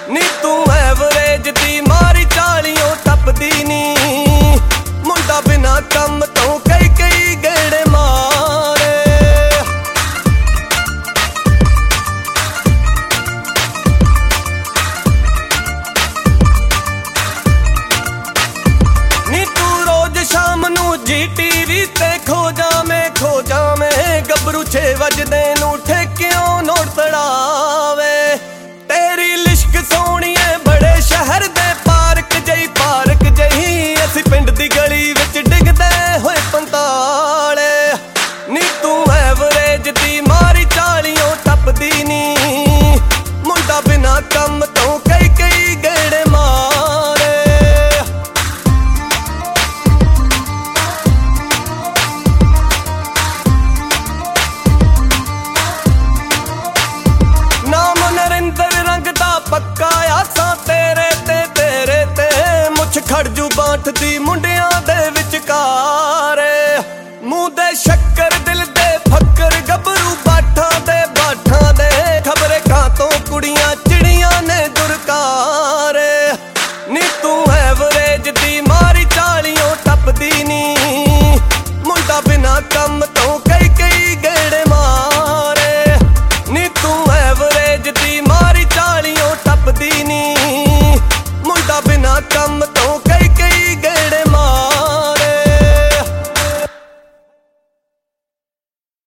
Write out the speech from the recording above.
ਨੀ ਤੂੰ ਐਵਰੇਜ ਦੀ ਮਾਰੀ 40ੋਂ ਟੱਪਦੀ ਨੀ। ਮੁੰਡਾ ਬਿਨਾ ਕੰਮ ਤੋਂ ਕਈ ਕਈ ਗੇੜੇ ਮਾਰੇ। ਨੀ ਤੂੰ ਰੋਜ਼ ਸ਼ਾਮ ਨੂੰ GTV ਤੇ ਖੋ ਜਾਵੇਂ ਗੱਭਰੂ 6 ਵਜਦੇ ਨੂੰ ਠੇਕਿਓਂ ਨੋਟ ਤੜਾਵੇ। ਤੇਰੀ ਲਿਸ਼ਕ ਸੋਹਣੀਏ ਬੜੇ ਸ਼ਹਿਰ ਦੇ ਪਾਰਕ ਜਹੀ ਅਸੀਂ ਪਿੰਡ ਦੀ ਗਲੀ ਵਿੱਚ ਡਿੱਗਦੇ ਹੋਏ ਪੰਤਾਲੇ। ਨੀ ਤੂੰ ਐਵਰੇਜ ਦੀ ਮਾਰੀ 40ੋਂ ਟੱਪਦੀ ਨੀ। ਮੁੰਡਾ ਬਿਨਾ ਕੰਮ ਤੋਂ